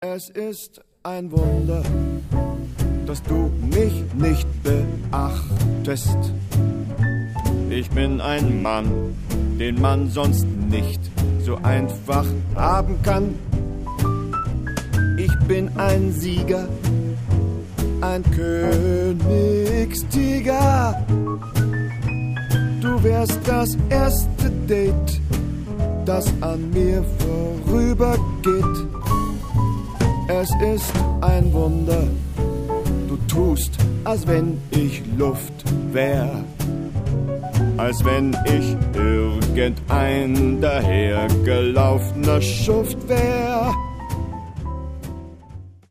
Es ist ein Wunder, dass du mich nicht beachtest. Ich bin ein Mann, den man sonst nicht so einfach haben kann. Ich bin ein Sieger, ein Königstiger. Du wärst das erste Date, das an mir vorübergeht. Es ist ein Wunder, du tust, als wenn ich Luft wär, als wenn ich irgendein dahergelaufener Schuft wär.